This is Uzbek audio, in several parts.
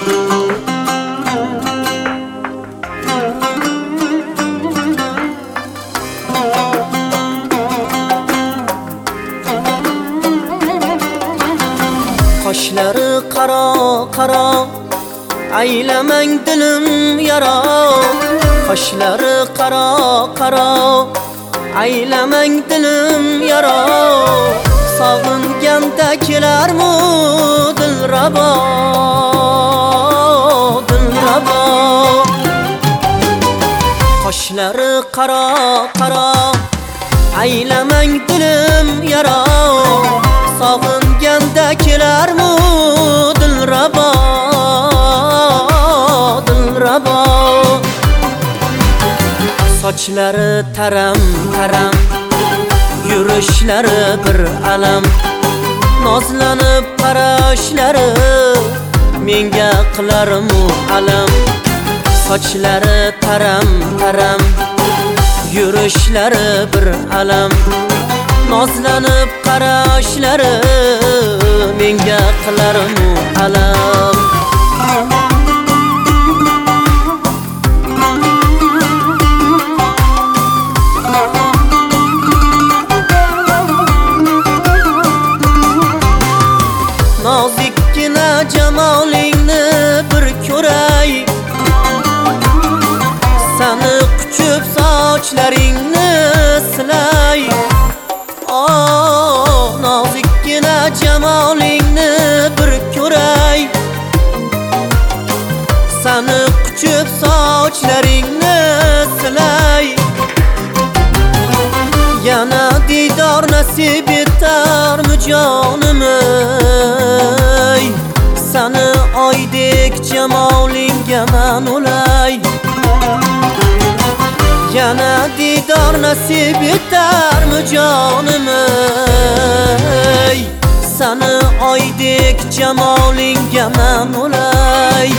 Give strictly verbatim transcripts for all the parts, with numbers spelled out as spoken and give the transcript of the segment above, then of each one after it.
Qoshlari qaro qaro aylamang dilim yara. Qoshlari qaro qaro aylamang dilim yara. Sog'inganda kelarmi dilrabo dilrabo. Qoshlari qaro qaro aylamang dilim yara. Sog'inganda kelarmi dilrabo dilrabo. Sochlari taram taram yurishlari bir alam. Nozlanib qarashlari menga qilarmi alam. Sochlari taram taram yurishlari bir alam. Nozlanib qarashlari menga qilarmi alam. Nozikkina jamolingni bir ko'ray. Sani quchib sochlaringni silay. Oh, nozikkina jamolingni bir ko'ray. Sani quchib sochlaringni silay. Yana didor nasib etarmi jonim ey. Sani oydek jamolingga man ulay. Yana didor nasib etarmi jonim ey. Sani oydek jamolingga man ulay.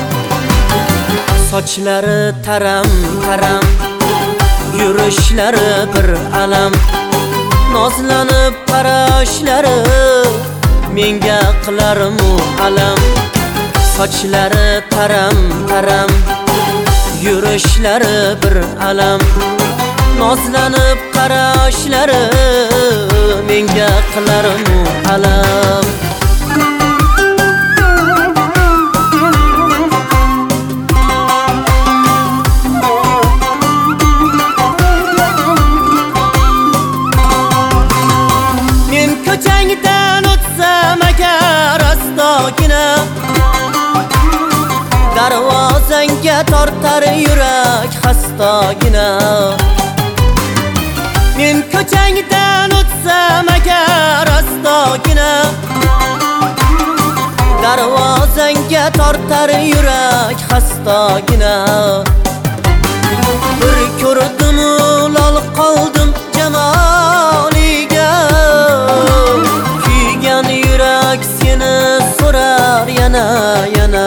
Sochlari taram taram yurishlari bir alam. Nozlanib qarashlari menga qilarmi alam. Sochlari taram taram yurishlari bir alam. Nozlanib qarashlari menga qilarmi alam. Ko'changdan o'tsam agar astogina, darvozangga tortar yurak xastogina. Men ko'changdan o'tsam agar astogina, darvozangga tortar yurak xastogina. Bir ko'rdim lol qoldim jamoliga. Kuygan yurak seni so'rar yana yana.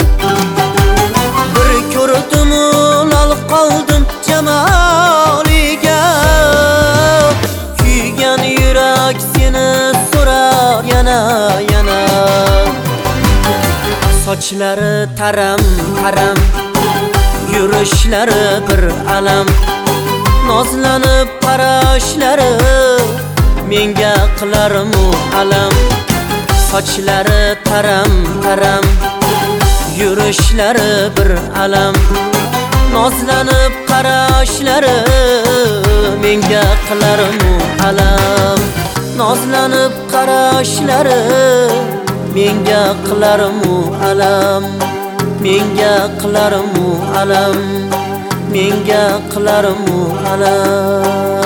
Bir ko'rdim lol qoldim jamoliga. Kuygan yurak seni so'rar yana yana. Sochlari taram taram yurishlari bir alam. Nozlanib qarashlari menga qilarmi alam. Sochlari taram taram yurishlari bir alam. Nozlanib qarashlari menga qilarmi alam. Nozlanib qarashlari menga qilarmi alam. Menga qilarmi alam. Menga qilarmi alam.